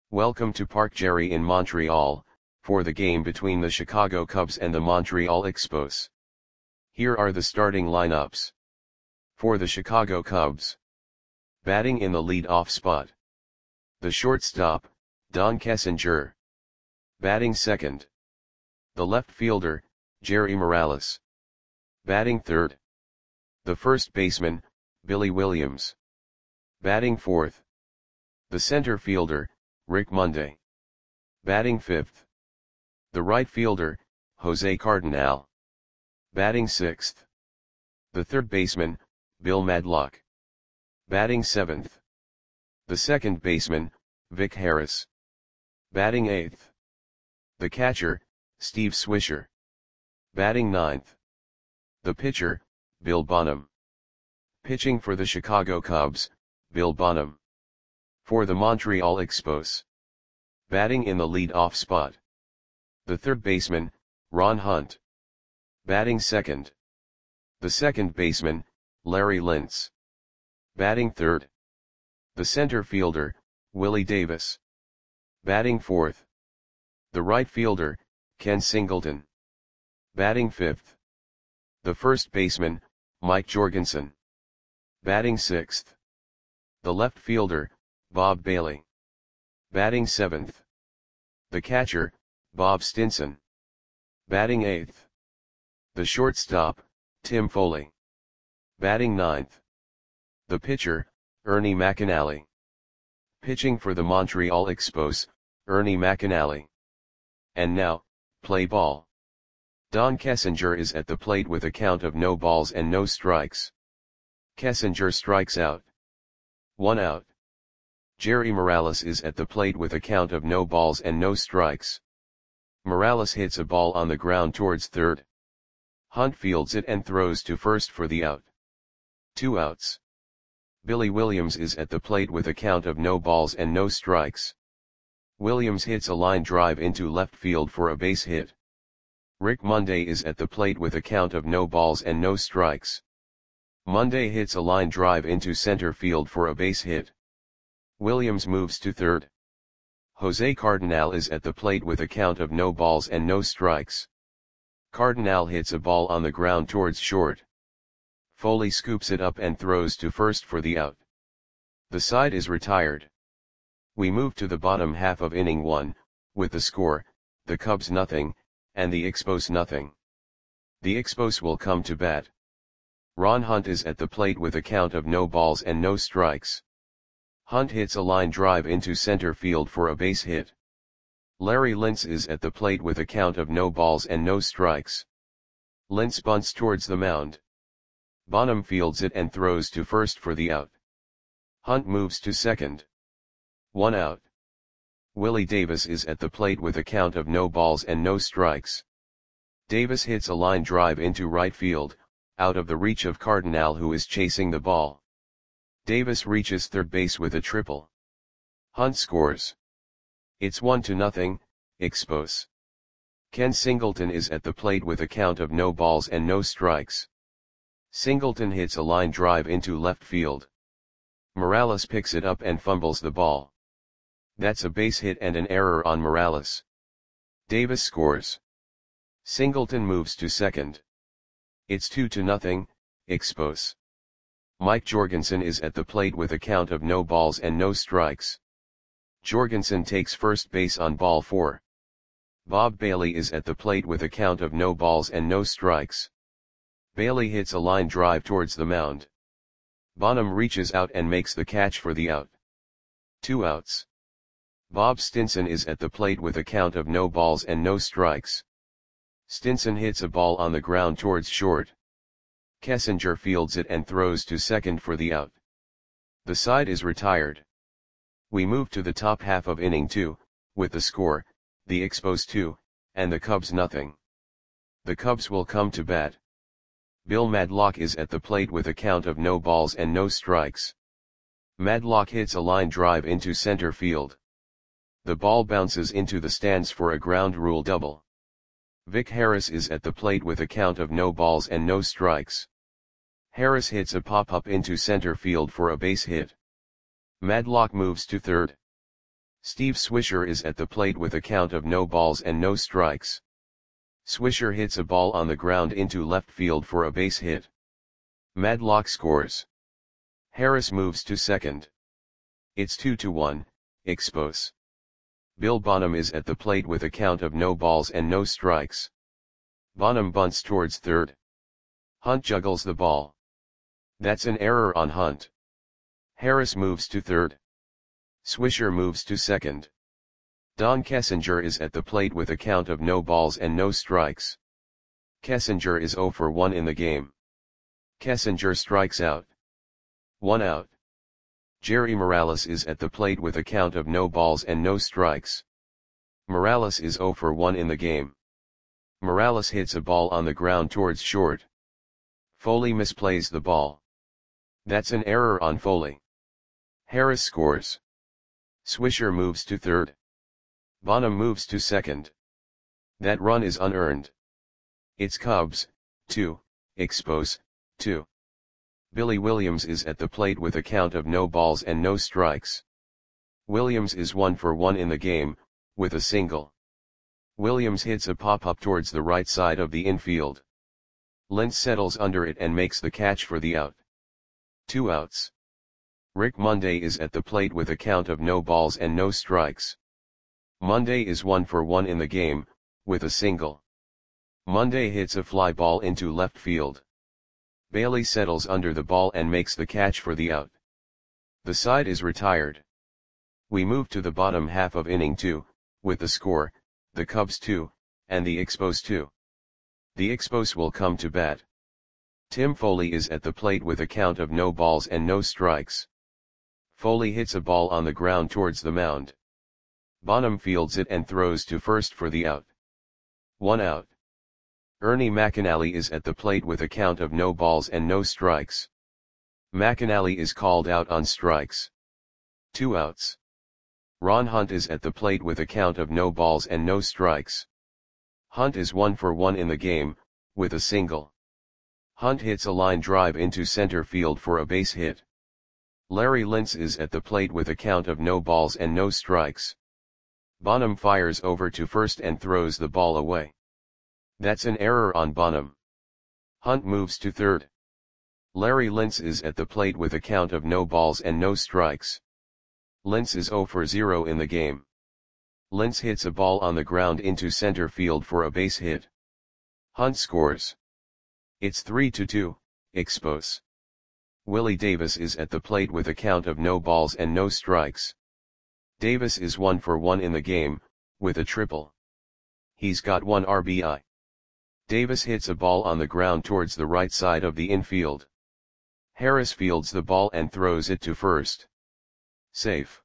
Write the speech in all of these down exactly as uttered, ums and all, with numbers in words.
Welcome to Parc Gerry in Montreal, for the game between the Chicago Cubs and the Montreal Expos. Here are the starting lineups. For the Chicago Cubs. Batting in the lead-off spot. The shortstop, Don Kessinger. Batting second. The left fielder, Jerry Morales. Batting third. The first baseman, Billy Williams. Batting fourth. The center fielder, Rick Monday. Batting fifth. The right fielder, Jose Cardinal. Batting sixth. The third baseman, Bill Madlock. Batting seventh. The second baseman, Vic Harris. Batting eighth. The catcher, Steve Swisher. Batting ninth. The pitcher, Bill Bonham. Pitching for the Chicago Cubs, Bill Bonham. For the Montreal Expos. Batting in the lead-off spot. The third baseman, Ron Hunt. Batting second. The second baseman, Larry Lintz. Batting third. The center fielder, Willie Davis. Batting fourth. The right fielder, Ken Singleton. Batting fifth. The first baseman, Mike Jorgensen. Batting sixth. The left fielder, Bob Bailey. Batting seventh. The catcher, Bob Stinson. Batting eighth. The shortstop, Tim Foley. Batting ninth. The pitcher, Ernie McAnally. Pitching for the Montreal Expos, Ernie McAnally. And now, play ball. Don Kessinger is at the plate with a count of no balls and no strikes. Kessinger strikes out. One out. Jerry Morales is at the plate with a count of no balls and no strikes. Morales hits a ball on the ground towards third. Hunt fields it and throws to first for the out. Two outs. Billy Williams is at the plate with a count of no balls and no strikes. Williams hits a line drive into left field for a base hit. Rick Monday is at the plate with a count of no balls and no strikes. Monday hits a line drive into center field for a base hit. Williams moves to third. Jose Cardinal is at the plate with a count of no balls and no strikes. Cardinal hits a ball on the ground towards short. Foley scoops it up and throws to first for the out. The side is retired. We move to the bottom half of inning one, with the score, the Cubs nothing, and the Expos nothing. The Expos will come to bat. Ron Hunt is at the plate with a count of no balls and no strikes. Hunt hits a line drive into center field for a base hit. Larry Lintz is at the plate with a count of no balls and no strikes. Lintz bunts towards the mound. Bonham fields it and throws to first for the out. Hunt moves to second. One out. Willie Davis is at the plate with a count of no balls and no strikes. Davis hits a line drive into right field, out of the reach of Cardinal, who is chasing the ball. Davis reaches third base with a triple. Hunt scores. It's one to nothing, Expos. Ken Singleton is at the plate with a count of no balls and no strikes. Singleton hits a line drive into left field. Morales picks it up and fumbles the ball. That's a base hit and an error on Morales. Davis scores. Singleton moves to second. It's two to nothing, Expos. Mike Jorgensen is at the plate with a count of no balls and no strikes. Jorgensen takes first base on ball four. Bob Bailey is at the plate with a count of no balls and no strikes. Bailey hits a line drive towards the mound. Bonham reaches out and makes the catch for the out. Two outs. Bob Stinson is at the plate with a count of no balls and no strikes. Stinson hits a ball on the ground towards short. Kessinger fields it and throws to second for the out. The side is retired. We move to the top half of inning two, with the score, the Expos two, and the Cubs nothing. The Cubs will come to bat. Bill Madlock is at the plate with a count of no balls and no strikes. Madlock hits a line drive into center field. The ball bounces into the stands for a ground rule double. Vic Harris is at the plate with a count of no balls and no strikes. Harris hits a pop-up into center field for a base hit. Madlock moves to third. Steve Swisher is at the plate with a count of no balls and no strikes. Swisher hits a ball on the ground into left field for a base hit. Madlock scores. Harris moves to second. It's two to one, Expos. Bill Bonham is at the plate with a count of no balls and no strikes. Bonham bunts towards third. Hunt juggles the ball. That's an error on Hunt. Harris moves to third. Swisher moves to second. Don Kessinger is at the plate with a count of no balls and no strikes. Kessinger is zero for one in the game. Kessinger strikes out. One out. Jerry Morales is at the plate with a count of no balls and no strikes. Morales is zero for one in the game. Morales hits a ball on the ground towards short. Foley misplays the ball. That's an error on Foley. Harris scores. Swisher moves to third. Bonham moves to second. That run is unearned. It's Cubs, two, Expos, two. Billy Williams is at the plate with a count of no balls and no strikes. Williams is one for one in the game, with a single. Williams hits a pop-up towards the right side of the infield. Lentz settles under it and makes the catch for the out. Two outs. Rick Monday is at the plate with a count of no balls and no strikes. Monday is one for one in the game, with a single. Monday hits a fly ball into left field. Bailey settles under the ball and makes the catch for the out. The side is retired. We move to the bottom half of inning two, with the score, the Cubs two, and the Expos two. The Expos will come to bat. Tim Foley is at the plate with a count of no balls and no strikes. Foley hits a ball on the ground towards the mound. Bonham fields it and throws to first for the out. One out. Ernie McAnally is at the plate with a count of no balls and no strikes. McAnally is called out on strikes. Two outs. Ron Hunt is at the plate with a count of no balls and no strikes. Hunt is one for one in the game, with a single. Hunt hits a line drive into center field for a base hit. Larry Lentz is at the plate with a count of no balls and no strikes. Bonham fires over to first and throws the ball away. That's an error on Bonham. Hunt moves to third. Larry Lentz is at the plate with a count of no balls and no strikes. Lentz is zero for zero in the game. Lentz hits a ball on the ground into center field for a base hit. Hunt scores. It's three to two, Expos. Willie Davis is at the plate with a count of no balls and no strikes. Davis is one for one in the game, with a triple. He's got one R B I. Davis hits a ball on the ground towards the right side of the infield. Harris fields the ball and throws it to first. Safe.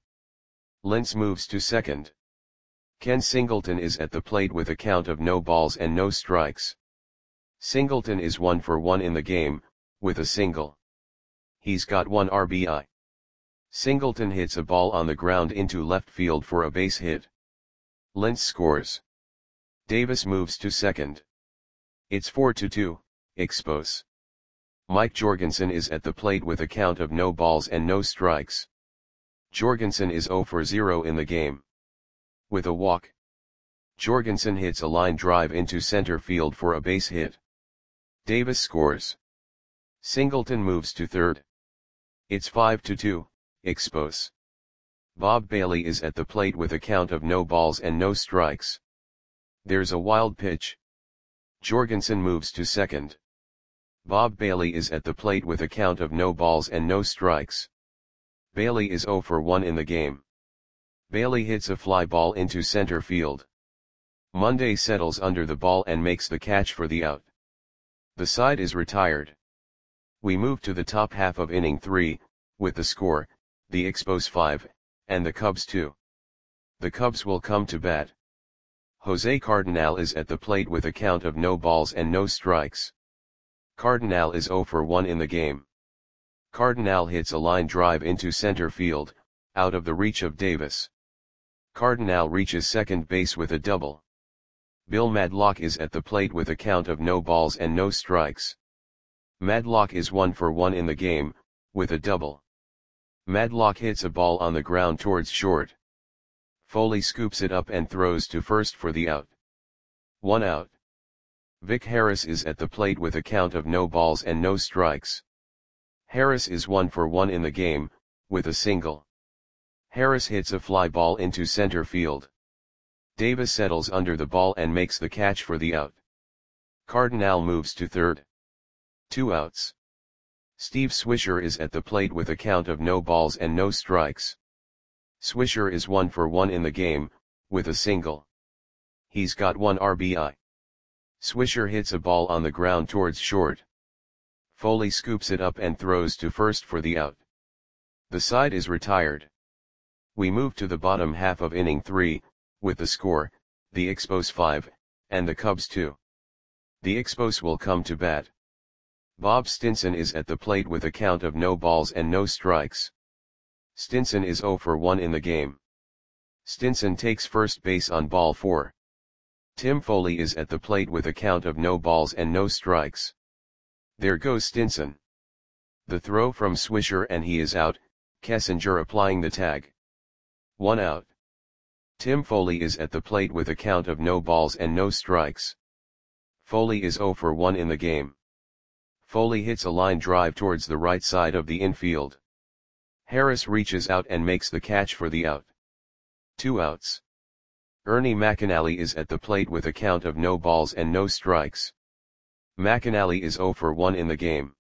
Lentz moves to second. Ken Singleton is at the plate with a count of no balls and no strikes. Singleton is one for one in the game, with a single. He's got one R B I. Singleton hits a ball on the ground into left field for a base hit. Lentz scores. Davis moves to second. It's four to two, Expos. Mike Jorgensen is at the plate with a count of no balls and no strikes. Jorgensen is zero for zero in the game. With a walk. Jorgensen hits a line drive into center field for a base hit. Davis scores. Singleton moves to third. It's five to two, Expos. Bob Bailey is at the plate with a count of no balls and no strikes. There's a wild pitch. Jorgensen moves to second. Bob Bailey is at the plate with a count of no balls and no strikes. Bailey is zero for one in the game. Bailey hits a fly ball into center field. Monday settles under the ball and makes the catch for the out. The side is retired. We move to the top half of inning three, with the score, the Expos five, and the Cubs two. The Cubs will come to bat. Jose Cardinal is at the plate with a count of no balls and no strikes. Cardinal is zero for one in the game. Cardinal hits a line drive into center field, out of the reach of Davis. Cardinal reaches second base with a double. Bill Madlock is at the plate with a count of no balls and no strikes. Madlock is one for one in the game, with a double. Madlock hits a ball on the ground towards short. Foley scoops it up and throws to first for the out. One out. Vic Harris is at the plate with a count of no balls and no strikes. Harris is one for one in the game, with a single. Harris hits a fly ball into center field. Davis settles under the ball and makes the catch for the out. Cardinal moves to third. Two outs. Steve Swisher is at the plate with a count of no balls and no strikes. Swisher is one for one in the game, with a single. He's got one R B I. Swisher hits a ball on the ground towards short. Foley scoops it up and throws to first for the out. The side is retired. We move to the bottom half of inning three, with the score, the Expos five, and the Cubs two. The Expos will come to bat. Bob Stinson is at the plate with a count of no balls and no strikes. Stinson is zero for one in the game. Stinson takes first base on ball four. Tim Foley is at the plate with a count of no balls and no strikes. There goes Stinson. The throw from Swisher and he is out, Kessinger applying the tag. One out. Tim Foley is at the plate with a count of no balls and no strikes. Foley is zero for one in the game. Foley hits a line drive towards the right side of the infield. Harris reaches out and makes the catch for the out. Two outs. Ernie McAnally is at the plate with a count of no balls and no strikes. McAnally is zero for one in the game.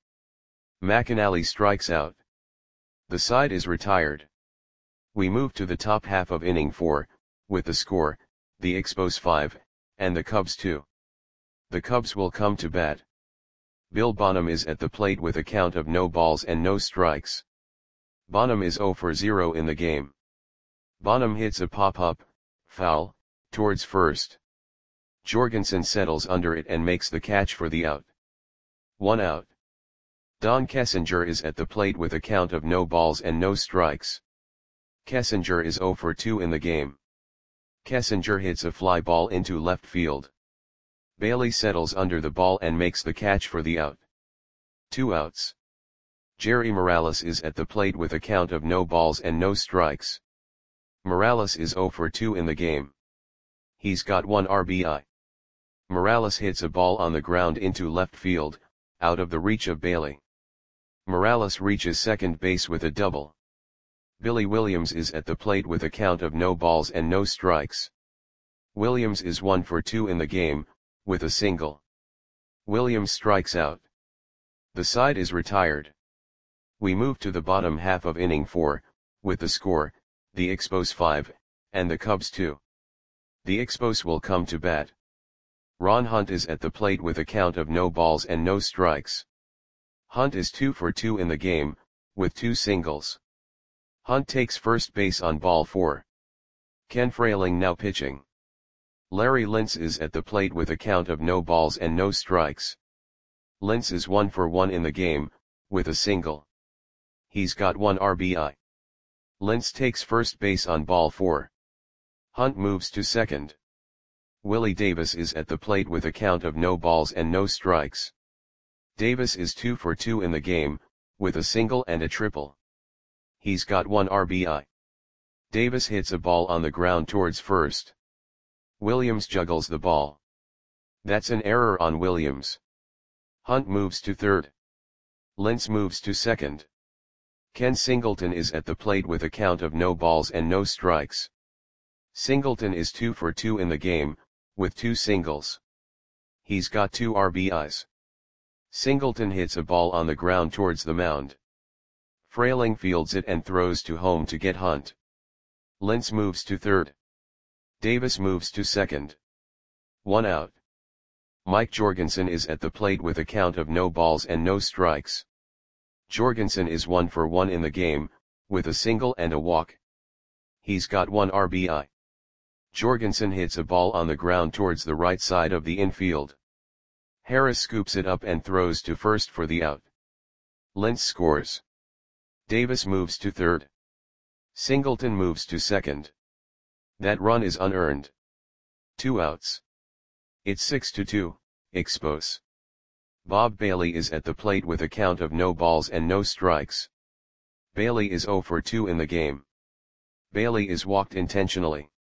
McAnally strikes out. The side is retired. We move to the top half of inning four, with the score, the Expos five, and the Cubs two. The Cubs will come to bat. Bill Bonham is at the plate with a count of no balls and no strikes. Bonham is zero for zero in the game. Bonham hits a pop-up, foul, towards first. Jorgensen settles under it and makes the catch for the out. One out. Don Kessinger is at the plate with a count of no balls and no strikes. Kessinger is zero for two in the game. Kessinger hits a fly ball into left field. Bailey settles under the ball and makes the catch for the out. Two outs. Jerry Morales is at the plate with a count of no balls and no strikes. Morales is zero for two in the game. He's got one R B I. Morales hits a ball on the ground into left field, out of the reach of Bailey. Morales reaches second base with a double. Billy Williams is at the plate with a count of no balls and no strikes. Williams is one for two in the game, with a single. Williams strikes out. The side is retired. We move to the bottom half of inning four, with the score, the Expos five, and the Cubs two. The Expos will come to bat. Ron Hunt is at the plate with a count of no balls and no strikes. Hunt is two for two in the game, with two singles. Hunt takes first base on ball four. Ken Frayling now pitching. Larry Lintz is at the plate with a count of no balls and no strikes. Lintz is one for one in the game, with a single. He's got one R B I. Lintz takes first base on ball four. Hunt moves to second. Willie Davis is at the plate with a count of no balls and no strikes. Davis is two for two in the game, with a single and a triple. He's got one R B I. Davis hits a ball on the ground towards first. Williams juggles the ball. That's an error on Williams. Hunt moves to third. Lintz moves to second. Ken Singleton is at the plate with a count of no balls and no strikes. Singleton is two for two in the game, with two singles. He's got two R B Is. Singleton hits a ball on the ground towards the mound. Frayling fields it and throws to home to get Hunt. Lintz moves to third. Davis moves to second. One out. Mike Jorgensen is at the plate with a count of no balls and no strikes. Jorgensen is one for one in the game, with a single and a walk. He's got one R B I. Jorgensen hits a ball on the ground towards the right side of the infield. Harris scoops it up and throws to first for the out. Lintz scores. Davis moves to third. Singleton moves to second. That run is unearned. Two outs. It's six to two, Expos. Bob Bailey is at the plate with a count of no balls and no strikes. Bailey is zero for two in the game. Bailey is walked intentionally.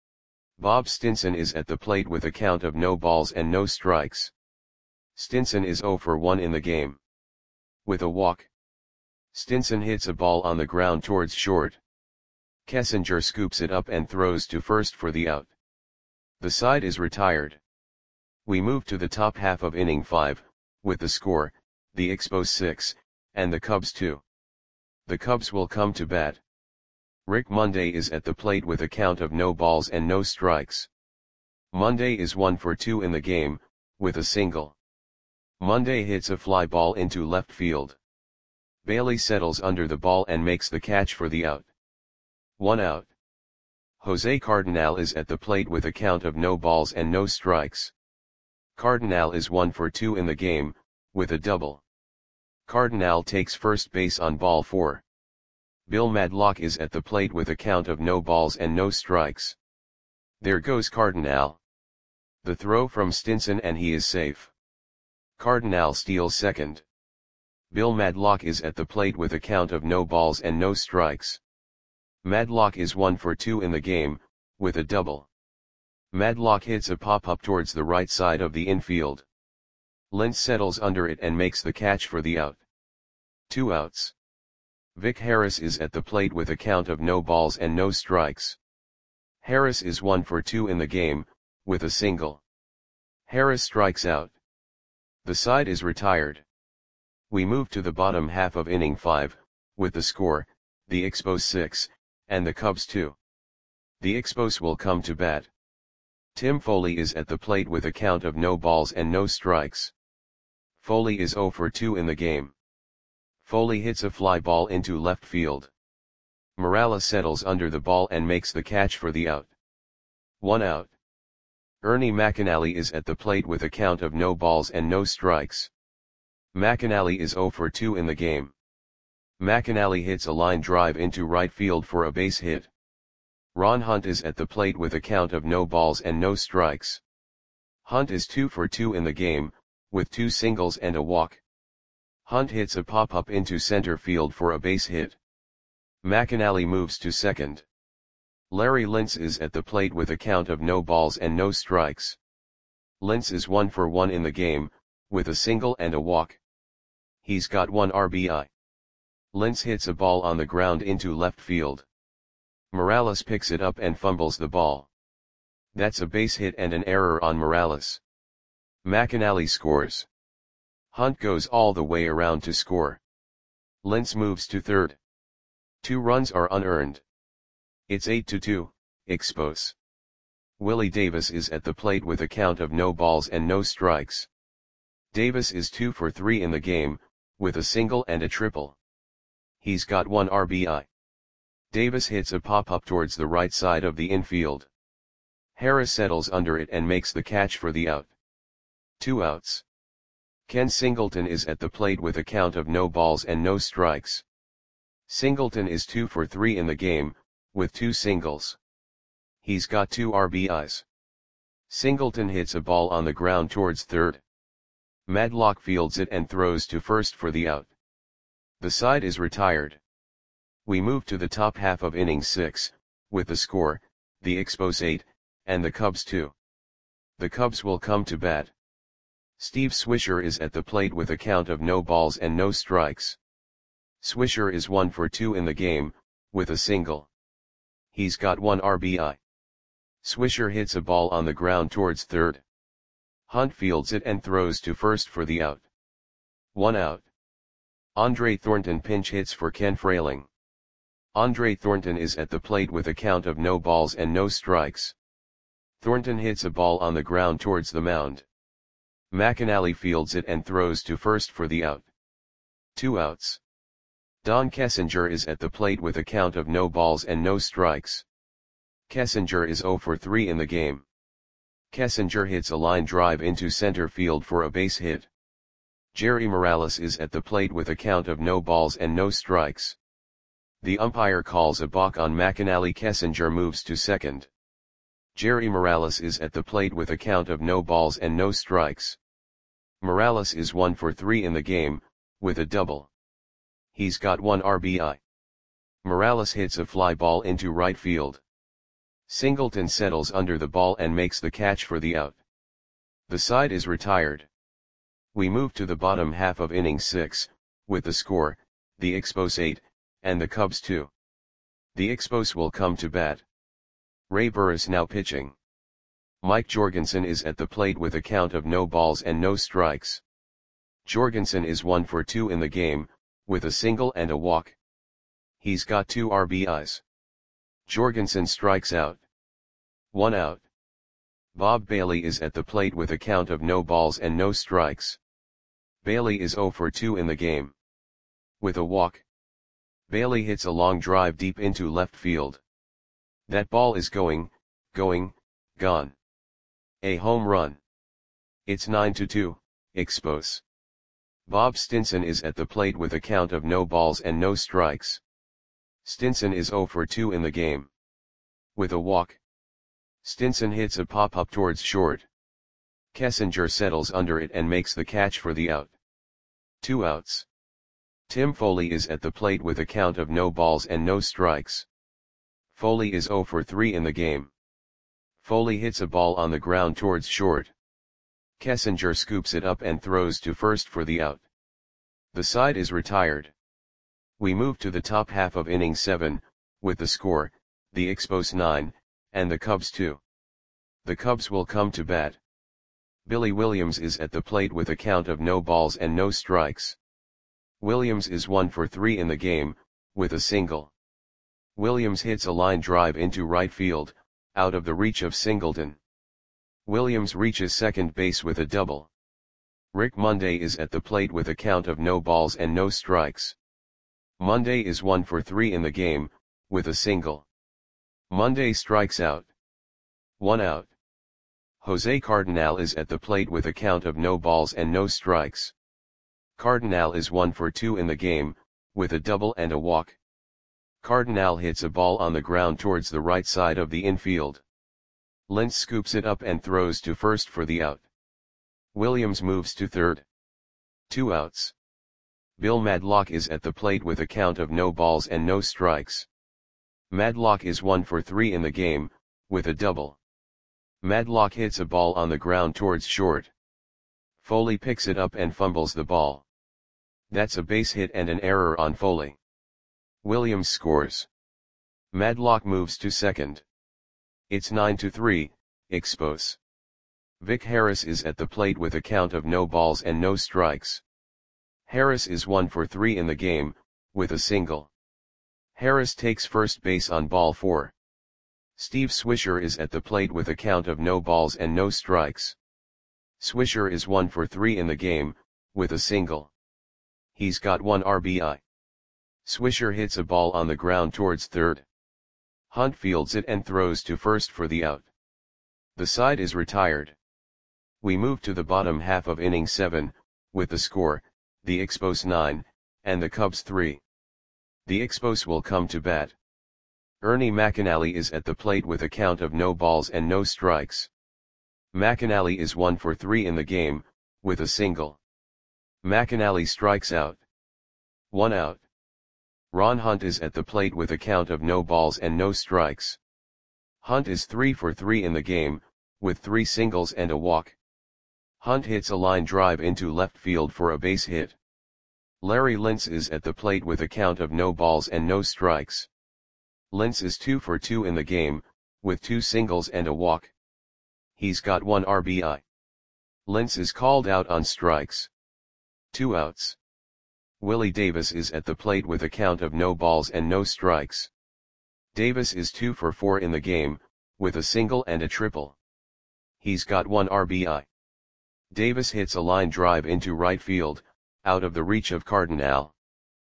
Bob Stinson is at the plate with a count of no balls and no strikes. Stinson is zero for one in the game. With a walk, Stinson hits a ball on the ground towards short. Kessinger scoops it up and throws to first for the out. The side is retired. We move to the top half of inning five, with the score, the Expos six, and the Cubs two. The Cubs will come to bat. Rick Monday is at the plate with a count of no balls and no strikes. Monday is one for two in the game, with a single. Monday hits a fly ball into left field. Bailey settles under the ball and makes the catch for the out. One out. Jose Cardinal is at the plate with a count of no balls and no strikes. Cardinal is one for two in the game, with a double. Cardinal takes first base on ball four. Bill Madlock is at the plate with a count of no balls and no strikes. There goes Cardinal. The throw from Stinson and he is safe. Cardinal steals second. Bill Madlock is at the plate with a count of no balls and no strikes. Madlock is one for two in the game, with a double. Madlock hits a pop-up towards the right side of the infield. Lentz settles under it and makes the catch for the out. Two outs. Vic Harris is at the plate with a count of no balls and no strikes. Harris is one for two in the game, with a single. Harris strikes out. The side is retired. We move to the bottom half of inning five, with the score, the Expos six, and the Cubs two. The Expos will come to bat. Tim Foley is at the plate with a count of no balls and no strikes. Foley is zero for two in the game. Foley hits a fly ball into left field. Morales settles under the ball and makes the catch for the out. One out. Ernie McAnally is at the plate with a count of no balls and no strikes. McAnally is zero for two in the game. McAnally hits a line drive into right field for a base hit. Ron Hunt is at the plate with a count of no balls and no strikes. Hunt is two for two in the game, with two singles and a walk. Hunt hits a pop-up into center field for a base hit. McAnally moves to second. Larry Lentz is at the plate with a count of no balls and no strikes. Lentz is one for one in the game, with a single and a walk. He's got one R B I. Lentz hits a ball on the ground into left field. Morales picks it up and fumbles the ball. That's a base hit and an error on Morales. McAnally scores. Hunt goes all the way around to score. Lentz moves to third. Two runs are unearned. It's eight to two, Expos. Willie Davis is at the plate with a count of no balls and no strikes. Davis is two for three in the game, with a single and a triple. He's got one R B I. Davis hits a pop-up towards the right side of the infield. Harris settles under it and makes the catch for the out. Two outs. Ken Singleton is at the plate with a count of no balls and no strikes. Singleton is two for three in the game, with two singles. He's got two R B Is. Singleton hits a ball on the ground towards third. Madlock fields it and throws to first for the out. The side is retired. We move to the top half of inning six, with the score, the Expos eight, and the Cubs two. The Cubs will come to bat. Steve Swisher is at the plate with a count of no balls and no strikes. Swisher is one for two in the game, with a single. He's got one R B I. Swisher hits a ball on the ground towards third. Hunt fields it and throws to first for the out. One out. Andre Thornton pinch hits for Ken Frayling. Andre Thornton is at the plate with a count of no balls and no strikes. Thornton hits a ball on the ground towards the mound. McAnally fields it and throws to first for the out. Two outs. Don Kessinger is at the plate with a count of no balls and no strikes. Kessinger is zero for three in the game. Kessinger hits a line drive into center field for a base hit. Jerry Morales is at the plate with a count of no balls and no strikes. The umpire calls a balk on McAnally. Kessinger moves to second. Jerry Morales is at the plate with a count of no balls and no strikes. Morales is one for three in the game, with a double. He's got one R B I. Morales hits a fly ball into right field. Singleton settles under the ball and makes the catch for the out. The side is retired. We move to the bottom half of inning six, with the score, the Expos eight, and the Cubs two. The Expos will come to bat. Ray Burris now pitching. Mike Jorgensen is at the plate with a count of no balls and no strikes. Jorgensen is one for two in the game, with a single and a walk. He's got two R B Is. Jorgensen strikes out. One out. Bob Bailey is at the plate with a count of no balls and no strikes. Bailey is zero for two in the game. With a walk. Bailey hits a long drive deep into left field. That ball is going, going, gone. A home run. It's nine to two, Expos. Bob Stinson is at the plate with a count of no balls and no strikes. Stinson is zero for two in the game. With a walk. Stinson hits a pop-up towards short. Kessinger settles under it and makes the catch for the out. Two outs. Tim Foley is at the plate with a count of no balls and no strikes. Foley is zero for three in the game. Foley hits a ball on the ground towards short. Kessinger scoops it up and throws to first for the out. The side is retired. We move to the top half of inning seven, with the score, the Expos nine, and the Cubs two. The Cubs will come to bat. Billy Williams is at the plate with a count of no balls and no strikes. Williams is one for three in the game, with a single. Williams hits a line drive into right field, out of the reach of Singleton. Williams reaches second base with a double. Rick Monday is at the plate with a count of no balls and no strikes. Monday is one for three in the game, with a single. Monday strikes out. One out. Jose Cardinal is at the plate with a count of no balls and no strikes. Cardinal is one for two in the game, with a double and a walk. Cardinal hits a ball on the ground towards the right side of the infield. Lentz scoops it up and throws to first for the out. Williams moves to third. Two outs. Bill Madlock is at the plate with a count of no balls and no strikes. Madlock is one for three in the game, with a double. Madlock hits a ball on the ground towards short. Foley picks it up and fumbles the ball. That's a base hit and an error on Foley. Williams scores. Madlock moves to second. It's nine to three, Expos. Vic Harris is at the plate with a count of no balls and no strikes. Harris is one for three in the game, with a single. Harris takes first base on ball four. Steve Swisher is at the plate with a count of no balls and no strikes. Swisher is one for three in the game, with a single. He's got one R B I. Swisher hits a ball on the ground towards third. Hunt fields it and throws to first for the out. The side is retired. We move to the bottom half of inning seven, with the score, the Expos nine, and the Cubs three. The Expos will come to bat. Ernie McAnally is at the plate with a count of no balls and no strikes. McAnally is one for three in the game, with a single. McAnally strikes out. One out. Ron Hunt is at the plate with a count of no balls and no strikes. Hunt is three for three in the game, with three singles and a walk. Hunt hits a line drive into left field for a base hit. Larry Lentz is at the plate with a count of no balls and no strikes. Lentz is two for two in the game, with two singles and a walk. He's got one R B I. Lentz is called out on strikes. Two outs. Willie Davis is at the plate with a count of no balls and no strikes. Davis is two for four in the game, with a single and a triple. He's got one R B I. Davis hits a line drive into right field, out of the reach of Cardinal.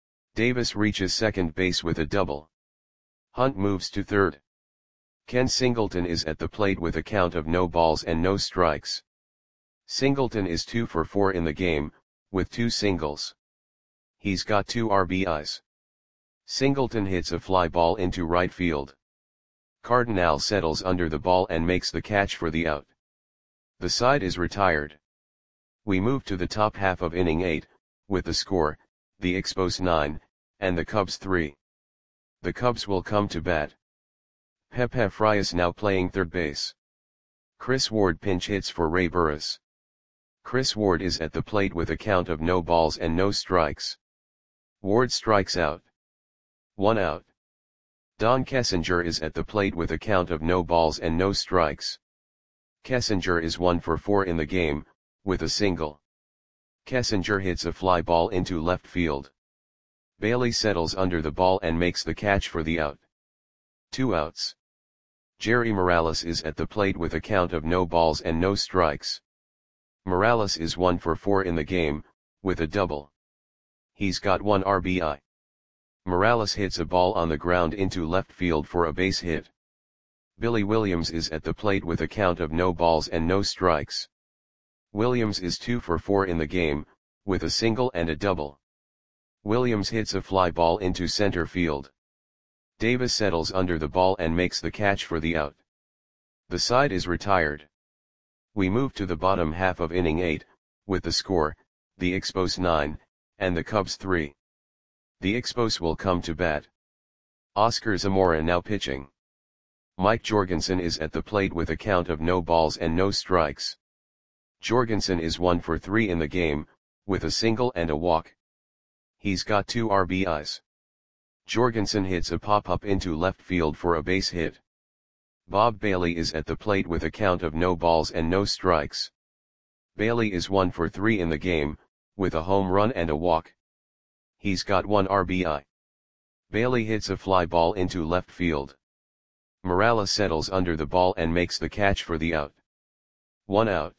Davis reaches second base with a double. Hunt moves to third. Ken Singleton is at the plate with a count of no balls and no strikes. Singleton is two for four in the game, with two singles. He's got two R B Is. Singleton hits a fly ball into right field. Cardinal settles under the ball and makes the catch for the out. The side is retired. We move to the top half of inning eight, with the score, the Expos nine, and the Cubs three. The Cubs will come to bat. Pepe Frias now playing third base. Chris Ward pinch hits for Ray Burris. Chris Ward is at the plate with a count of no balls and no strikes. Ward strikes out. One out. Don Kessinger is at the plate with a count of no balls and no strikes. Kessinger is one for four in the game, with a single. Kessinger hits a fly ball into left field. Bailey settles under the ball and makes the catch for the out. Two outs. Jerry Morales is at the plate with a count of no balls and no strikes. Morales is one for four in the game, with a double. He's got one R B I. Morales hits a ball on the ground into left field for a base hit. Billy Williams is at the plate with a count of no balls and no strikes. Williams is two for four in the game, with a single and a double. Williams hits a fly ball into center field. Davis settles under the ball and makes the catch for the out. The side is retired. We move to the bottom half of inning eight, with the score, the Expos nine, and the Cubs three. The Expos will come to bat. Oscar Zamora now pitching. Mike Jorgensen is at the plate with a count of no balls and no strikes. Jorgensen is one for three in the game, with a single and a walk. He's got two R B Is. Jorgensen hits a pop-up into left field for a base hit. Bob Bailey is at the plate with a count of no balls and no strikes. Bailey is one for three in the game, with a home run and a walk. He's got one R B I. Bailey hits a fly ball into left field. Morales settles under the ball and makes the catch for the out. One out.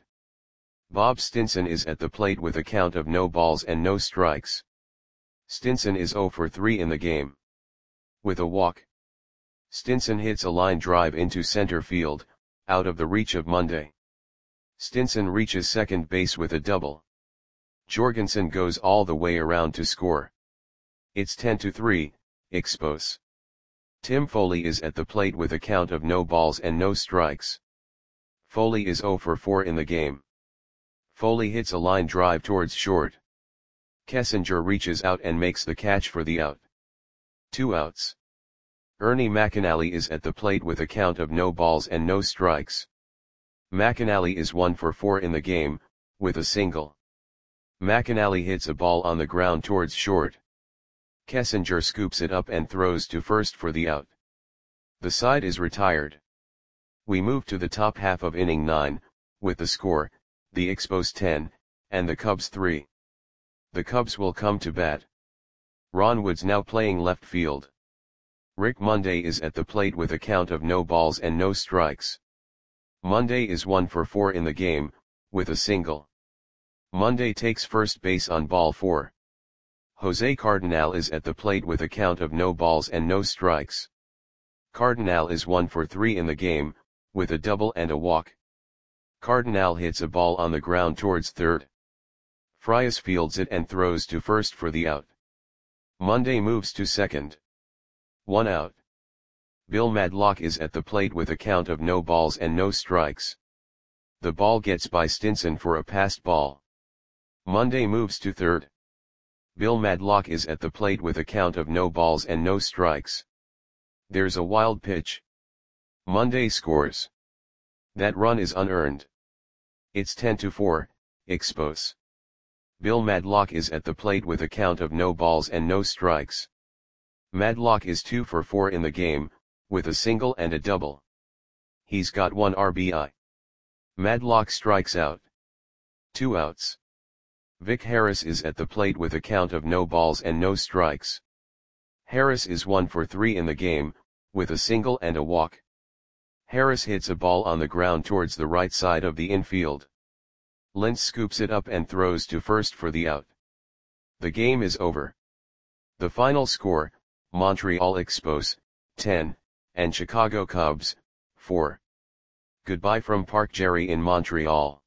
Bob Stinson is at the plate with a count of no balls and no strikes. Stinson is zero for three in the game. With a walk. Stinson hits a line drive into center field, out of the reach of Monday. Stinson reaches second base with a double. Jorgensen goes all the way around to score. It's ten to three, Expos. Tim Foley is at the plate with a count of no balls and no strikes. Foley is zero for four in the game. Foley hits a line drive towards short. Kessinger reaches out and makes the catch for the out. Two outs. Ernie McAnally is at the plate with a count of no balls and no strikes. McAnally is one for four in the game, with a single. McAnally hits a ball on the ground towards short. Kessinger scoops it up and throws to first for the out. The side is retired. We move to the top half of inning nine, with the score, the Expos ten, and the Cubs three. The Cubs will come to bat. Ron Wood's now playing left field. Rick Monday is at the plate with a count of no balls and no strikes. Monday is one for four in the game, with a single. Monday takes first base on ball four. Jose Cardinal is at the plate with a count of no balls and no strikes. Cardinal is one for three in the game, with a double and a walk. Cardinal hits a ball on the ground towards third. Frias fields it and throws to first for the out. Monday moves to second. One out. Bill Madlock is at the plate with a count of no balls and no strikes. The ball gets by Stinson for a passed ball. Monday moves to third. Bill Madlock is at the plate with a count of no balls and no strikes. There's a wild pitch. Monday scores. That run is unearned. It's ten to four, Expos. Bill Madlock is at the plate with a count of no balls and no strikes. Madlock is two for four in the game, with a single and a double. He's got one R B I. Madlock strikes out. Two outs. Vic Harris is at the plate with a count of no balls and no strikes. Harris is one for three in the game, with a single and a walk. Harris hits a ball on the ground towards the right side of the infield. Lentz scoops it up and throws to first for the out. The game is over. The final score, Montreal Expos, ten, and Chicago Cubs, four. Goodbye from Park Jerry in Montreal.